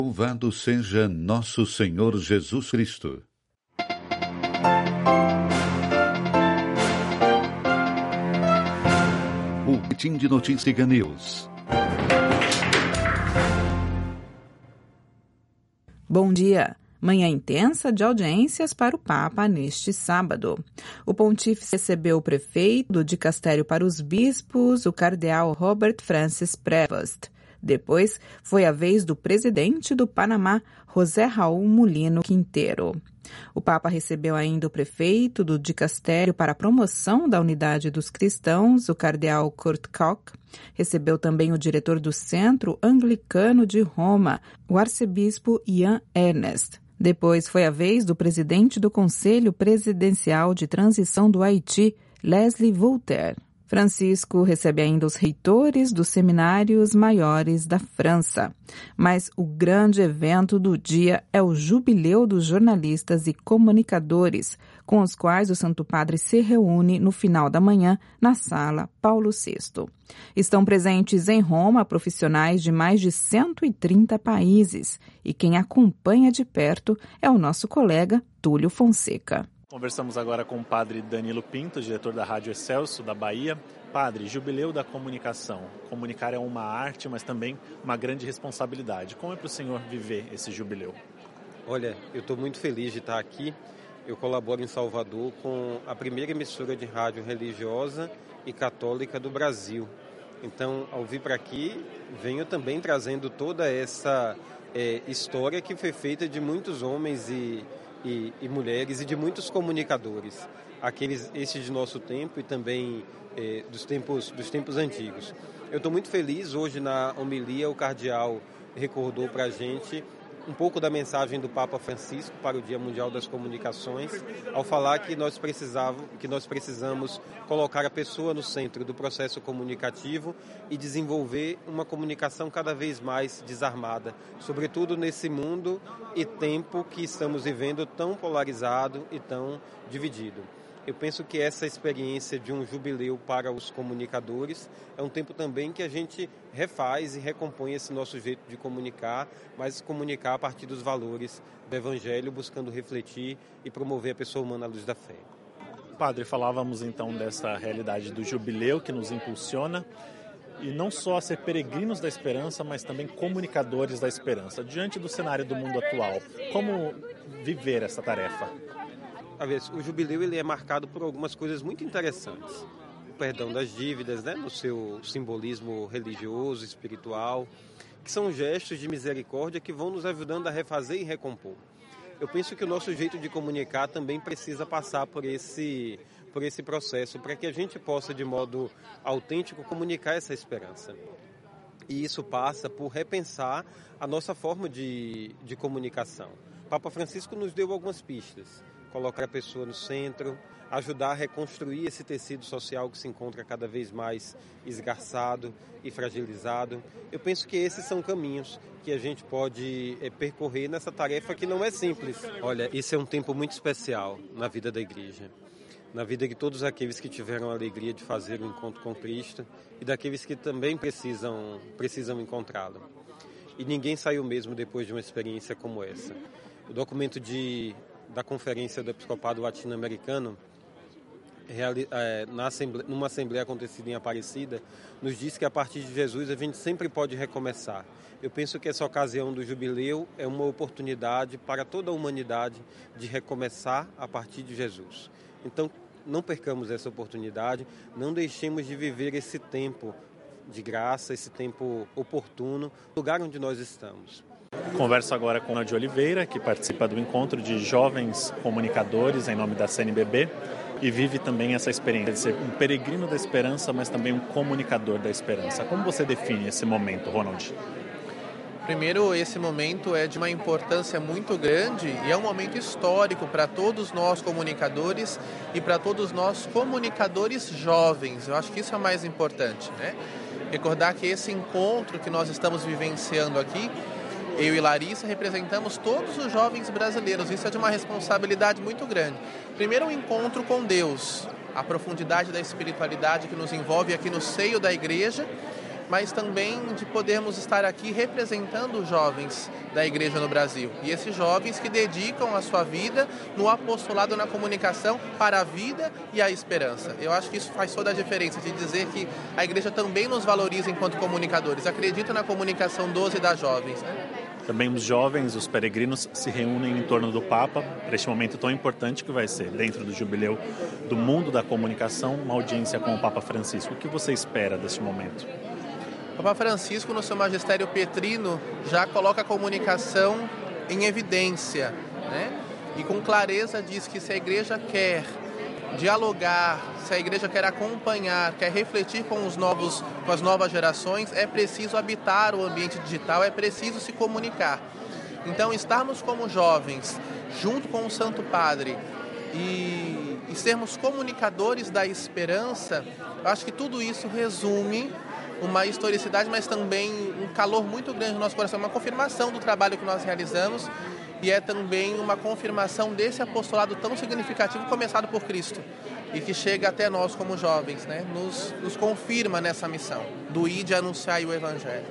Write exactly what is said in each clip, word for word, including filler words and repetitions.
Louvado seja nosso Senhor Jesus Cristo. O Boletim de Notícias Liga News. Bom dia. Manhã intensa de audiências para o Papa neste sábado. O pontífice recebeu o prefeito do dicastério para os bispos, o cardeal Robert Francis Prevost. Depois, foi a vez do presidente do Panamá, José Raul Mulino Quinteiro. O Papa recebeu ainda o prefeito do dicastério para a promoção da unidade dos cristãos, o cardeal Kurt Koch. Recebeu também o diretor do Centro Anglicano de Roma, o arcebispo Ian Ernest. Depois foi a vez do presidente do Conselho Presidencial de Transição do Haiti, Leslie Voltaire. Francisco recebe ainda os reitores dos seminários maiores da França. Mas o grande evento do dia é o Jubileu dos Jornalistas e Comunicadores, com os quais o Santo Padre se reúne no final da manhã na Sala Paulo sexto. Estão presentes em Roma profissionais de mais de cento e trinta países, e quem acompanha de perto é o nosso colega Túlio Fonseca. Conversamos agora com o padre Danilo Pinto, diretor da Rádio Excelso, da Bahia. Padre, Jubileu da Comunicação. Comunicar é uma arte, mas também uma grande responsabilidade. Como é para o senhor viver esse jubileu? Olha, eu estou muito feliz de estar aqui. Eu colaboro em Salvador com a primeira emissora de rádio religiosa e católica do Brasil. Então, ao vir para aqui, venho também trazendo toda essa é, história que foi feita de muitos homens e E, e mulheres e de muitos comunicadores, aqueles esses de nosso tempo e também eh, dos tempos dos tempos antigos. Eu estou muito feliz hoje na homilia o cardeal recordou para a gente um pouco da mensagem do Papa Francisco para o Dia Mundial das Comunicações, ao falar que nós precisávamos, que nós precisamos colocar a pessoa no centro do processo comunicativo e desenvolver uma comunicação cada vez mais desarmada, sobretudo nesse mundo e tempo que estamos vivendo tão polarizado e tão dividido. Eu penso que essa experiência de um jubileu para os comunicadores é um tempo também que a gente refaz e recompõe esse nosso jeito de comunicar, mas comunicar a partir dos valores do Evangelho, buscando refletir e promover a pessoa humana à luz da fé. Padre, falávamos então dessa realidade do jubileu que nos impulsiona, e não só a ser peregrinos da esperança, mas também comunicadores da esperança. Diante do cenário do mundo atual, como viver essa tarefa? O jubileu ele é marcado por algumas coisas muito interessantes. O perdão das dívidas, né, no seu simbolismo religioso, espiritual, que são gestos de misericórdia que vão nos ajudando a refazer e recompor. Eu penso que o nosso jeito de comunicar também precisa passar por esse, por esse processo, para que a gente possa, de modo autêntico, comunicar essa esperança. E isso passa por repensar a nossa forma de, de comunicação. O Papa Francisco nos deu algumas pistas. Colocar a pessoa no centro, ajudar a reconstruir esse tecido social que se encontra cada vez mais esgarçado e fragilizado. Eu penso que esses são caminhos que a gente pode é, percorrer nessa tarefa que não é simples. Olha, esse é um tempo muito especial na vida da igreja, na vida de todos aqueles que tiveram a alegria de fazer o encontro com Cristo e daqueles que também precisam, precisam encontrá-lo. E ninguém saiu mesmo depois de uma experiência como essa. O documento de... da Conferência do Episcopado Latino-Americano, é, na assembleia, numa assembleia acontecida em Aparecida, nos diz que a partir de Jesus a gente sempre pode recomeçar. Eu penso que essa ocasião do jubileu é uma oportunidade para toda a humanidade de recomeçar a partir de Jesus. Então, não percamos essa oportunidade, não deixemos de viver esse tempo de graça, esse tempo oportuno, no lugar onde nós estamos. Converso agora com a de Oliveira, que participa do encontro de jovens comunicadores em nome da C N B B e vive também essa experiência de ser um peregrino da esperança, mas também um comunicador da esperança. Como você define esse momento, Ronald? Primeiro, esse momento é de uma importância muito grande e é um momento histórico para todos nós comunicadores e para todos nós comunicadores jovens. Eu acho que isso é o mais importante, né? Recordar que esse encontro que nós estamos vivenciando aqui, eu e Larissa representamos todos os jovens brasileiros. Isso é de uma responsabilidade muito grande. Primeiro, um encontro com Deus, a profundidade da espiritualidade que nos envolve aqui no seio da igreja, mas também de podermos estar aqui representando os jovens da igreja no Brasil. E esses jovens que dedicam a sua vida no apostolado, na comunicação para a vida e a esperança. Eu acho que isso faz toda a diferença, de dizer que a igreja também nos valoriza enquanto comunicadores, acredita na comunicação dos e das jovens, né? Também os jovens, os peregrinos, se reúnem em torno do Papa para este momento tão importante que vai ser, dentro do jubileu do mundo da comunicação, uma audiência com o Papa Francisco. O que você espera deste momento? O Papa Francisco, no seu magistério petrino, já coloca a comunicação em evidência, né? E com clareza diz que se a igreja quer dialogar, se a igreja quer acompanhar, quer refletir com os novos, com as novas gerações, é preciso habitar o ambiente digital, é preciso se comunicar. Então, estarmos como jovens, junto com o Santo Padre, e, e sermos comunicadores da esperança, eu acho que tudo isso resume uma historicidade, mas também um calor muito grande no nosso coração, uma confirmação do trabalho que nós realizamos. E é também uma confirmação desse apostolado tão significativo começado por Cristo e que chega até nós como jovens, né? Nos, nos confirma nessa missão do ir de anunciar o Evangelho.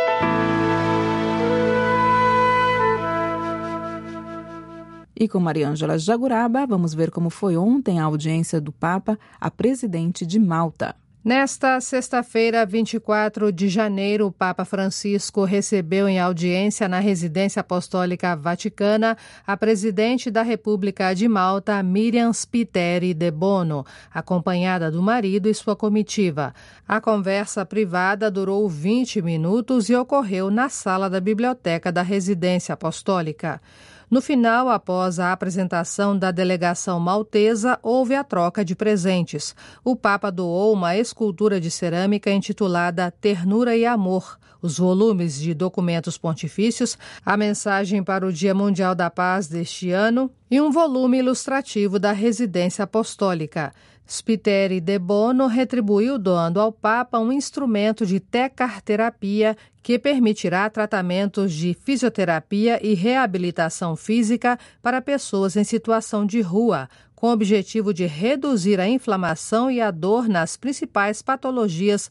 E com Maria Ângela Jaguraba, vamos ver como foi ontem a audiência do Papa à presidente de Malta. Nesta sexta-feira, vinte e quatro de janeiro, o Papa Francisco recebeu em audiência na Residência Apostólica Vaticana a presidente da República de Malta, Miriam Spiteri de Bono, acompanhada do marido e sua comitiva. A conversa privada durou vinte minutos e ocorreu na sala da biblioteca da Residência Apostólica. No final, após a apresentação da delegação maltesa, houve a troca de presentes. O Papa doou uma escultura de cerâmica intitulada Ternura e Amor, os volumes de documentos pontifícios, a mensagem para o Dia Mundial da Paz deste ano e um volume ilustrativo da Residência Apostólica. Spiteri de Bono retribuiu doando ao Papa um instrumento de tecarterapia que permitirá tratamentos de fisioterapia e reabilitação física para pessoas em situação de rua, com o objetivo de reduzir a inflamação e a dor nas principais patologias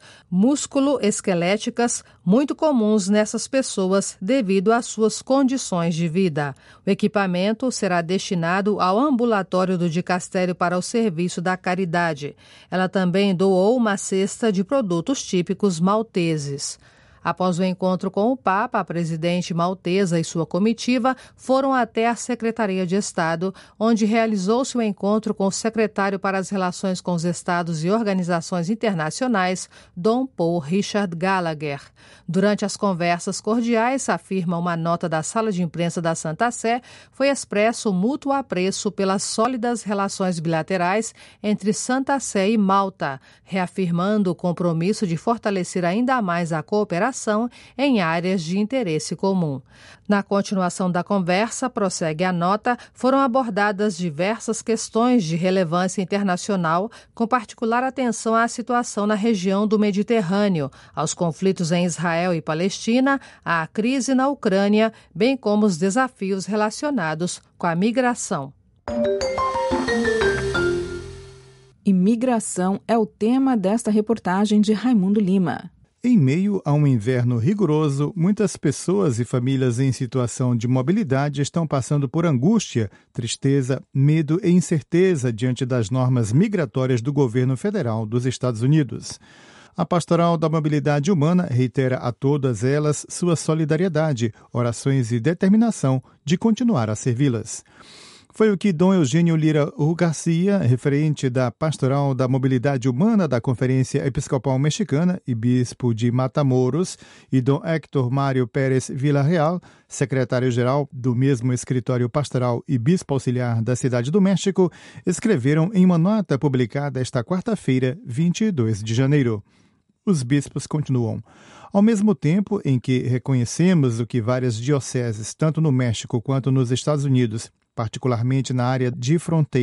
músculo-esqueléticas muito comuns nessas pessoas devido às suas condições de vida. O equipamento será destinado ao ambulatório do Dicastério para o Serviço da Caridade. Ela também doou uma cesta de produtos típicos malteses. Após o encontro com o Papa, a presidente maltesa e sua comitiva foram até a Secretaria de Estado, onde realizou-se o encontro com o secretário para as Relações com os Estados e Organizações Internacionais, Dom Paul Richard Gallagher. Durante as conversas cordiais, afirma uma nota da Sala de Imprensa da Santa Sé, foi expresso o mútuo apreço pelas sólidas relações bilaterais entre Santa Sé e Malta, reafirmando o compromisso de fortalecer ainda mais a cooperação em áreas de interesse comum. Na continuação da conversa, prossegue a nota, foram abordadas diversas questões de relevância internacional, com particular atenção à situação na região do Mediterrâneo, aos conflitos em Israel e Palestina, à crise na Ucrânia, bem como os desafios relacionados com a migração. Imigração é o tema desta reportagem de Raimundo Lima. Em meio a um inverno rigoroso, muitas pessoas e famílias em situação de mobilidade estão passando por angústia, tristeza, medo e incerteza diante das normas migratórias do governo federal dos Estados Unidos. A Pastoral da Mobilidade Humana reitera a todas elas sua solidariedade, orações e determinação de continuar a servi-las. Foi o que Dom Eugênio Lira Garcia, referente da Pastoral da Mobilidade Humana da Conferência Episcopal Mexicana e bispo de Matamoros, e Dom Héctor Mário Pérez Villarreal, secretário-geral do mesmo escritório pastoral e bispo auxiliar da Cidade do México, escreveram em uma nota publicada esta quarta-feira, vinte e dois de janeiro. Os bispos continuam. Ao mesmo tempo em que reconhecemos o que várias dioceses, tanto no México quanto nos Estados Unidos, particularmente na área de fronteira,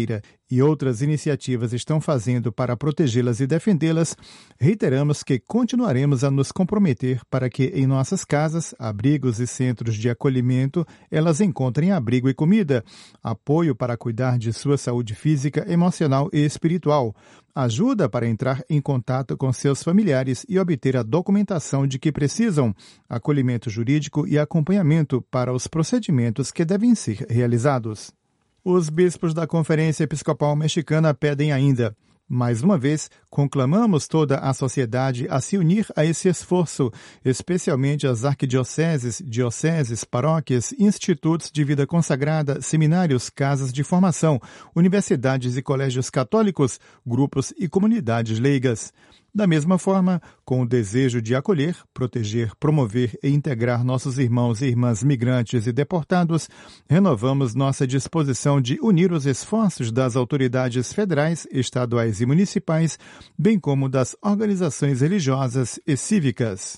e outras iniciativas estão fazendo para protegê-las e defendê-las, reiteramos que continuaremos a nos comprometer para que em nossas casas, abrigos e centros de acolhimento, elas encontrem abrigo e comida, apoio para cuidar de sua saúde física, emocional e espiritual, ajuda para entrar em contato com seus familiares e obter a documentação de que precisam, acolhimento jurídico e acompanhamento para os procedimentos que devem ser realizados. Os bispos da Conferência Episcopal Mexicana pedem ainda: mais uma vez, conclamamos toda a sociedade a se unir a esse esforço, especialmente as arquidioceses, dioceses, paróquias, institutos de vida consagrada, seminários, casas de formação, universidades e colégios católicos, grupos e comunidades leigas. Da mesma forma, com o desejo de acolher, proteger, promover e integrar nossos irmãos e irmãs migrantes e deportados, renovamos nossa disposição de unir os esforços das autoridades federais, estaduais e municipais, bem como das organizações religiosas e cívicas.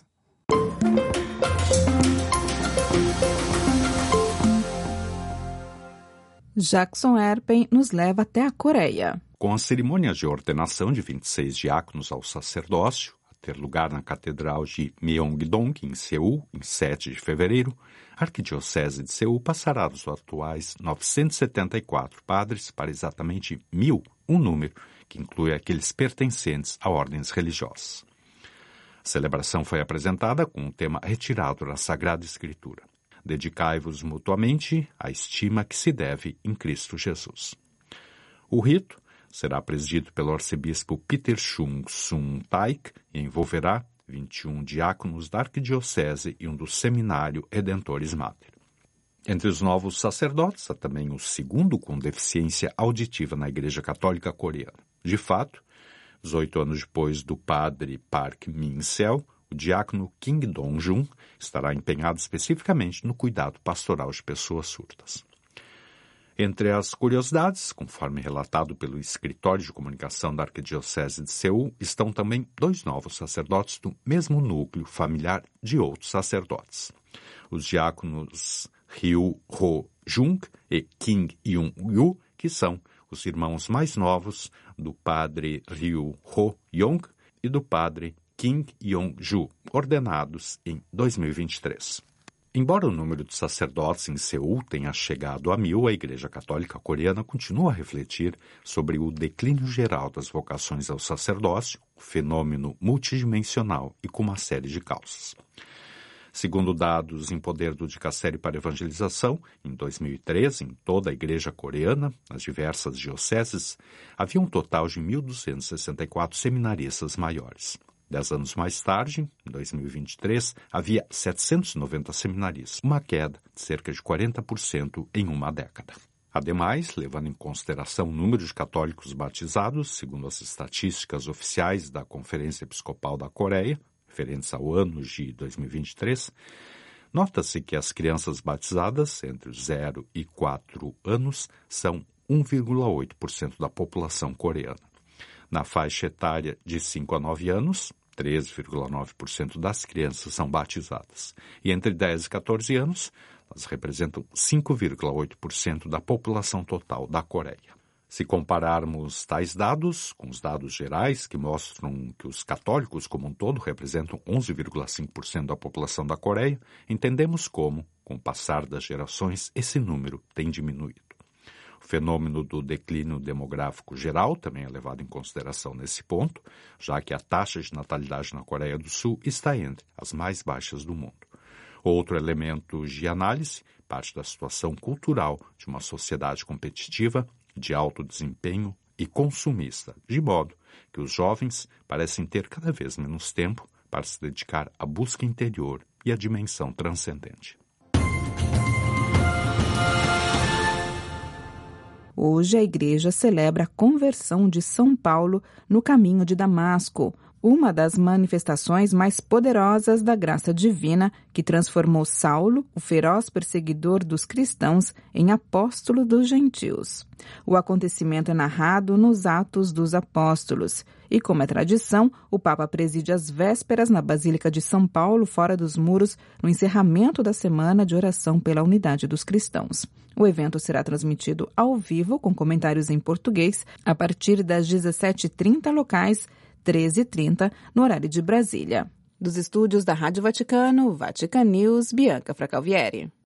Jackson Erpen nos leva até a Coreia. Com a cerimônia de ordenação de vinte e seis diáconos ao sacerdócio, a ter lugar na Catedral de Myeongdong, em Seul, em sete de fevereiro, a Arquidiocese de Seul passará dos atuais novecentos e setenta e quatro padres para exatamente mil, um número que inclui aqueles pertencentes a ordens religiosas. A celebração foi apresentada com um tema retirado da Sagrada Escritura: Dedicai-vos mutuamente à estima que se deve em Cristo Jesus. O rito será presidido pelo arcebispo Peter Chung Sun Taik e envolverá vinte e um diáconos da arquidiocese e um do seminário Redentores Mater. Entre os novos sacerdotes, há também o segundo com deficiência auditiva na Igreja Católica Coreana. De fato, dezoito anos depois do padre Park Min-seo, o diácono Kim Dong-jun estará empenhado especificamente no cuidado pastoral de pessoas surdas. Entre as curiosidades, conforme relatado pelo Escritório de Comunicação da Arquidiocese de Seul, estão também dois novos sacerdotes do mesmo núcleo familiar de outros sacerdotes. Os diáconos Ryu Ho-jung e Kim Young-yu, que são os irmãos mais novos do padre Ryu Ho-young e do padre Kim Yong-ju, ordenados em dois mil e vinte e três. Embora o número de sacerdotes em Seul tenha chegado a mil, a Igreja Católica Coreana continua a refletir sobre o declínio geral das vocações ao sacerdócio, o fenômeno multidimensional e com uma série de causas. Segundo dados em poder do Dicastério para Evangelização, em dois mil e três, em toda a Igreja Coreana, nas diversas dioceses, havia um total de mil duzentos e sessenta e quatro seminaristas maiores. Dez anos mais tarde, em dois mil e vinte e três, havia setecentos e noventa seminaristas, uma queda de cerca de quarenta por cento em uma década. Ademais, levando em consideração o número de católicos batizados, segundo as estatísticas oficiais da Conferência Episcopal da Coreia, referentes ao ano de dois mil e vinte e três, nota-se que as crianças batizadas entre zero e quatro anos são um vírgula oito por cento da população coreana. Na faixa etária de cinco a nove anos, treze vírgula nove por cento das crianças são batizadas. E entre dez e catorze anos, elas representam cinco vírgula oito por cento da população total da Coreia. Se compararmos tais dados com os dados gerais, que mostram que os católicos como um todo representam onze vírgula cinco por cento da população da Coreia, entendemos como, com o passar das gerações, esse número tem diminuído. O fenômeno do declínio demográfico geral também é levado em consideração nesse ponto, já que a taxa de natalidade na Coreia do Sul está entre as mais baixas do mundo. Outro elemento de análise parte da situação cultural de uma sociedade competitiva, de alto desempenho e consumista, de modo que os jovens parecem ter cada vez menos tempo para se dedicar à busca interior e à dimensão transcendente. Hoje a igreja celebra a conversão de São Paulo no caminho de Damasco. uma das manifestações mais poderosas da graça divina que transformou Saulo, o feroz perseguidor dos cristãos, em apóstolo dos gentios. O acontecimento é narrado nos Atos dos Apóstolos e, como é tradição, o Papa preside as vésperas na Basílica de São Paulo, fora dos muros, no encerramento da semana de oração pela unidade dos cristãos. O evento será transmitido ao vivo, com comentários em português, a partir das dezessete e trinta locais, treze e trinta no horário de Brasília. Dos estúdios da Rádio Vaticano, Vatican News, Bianca Fracalvieri.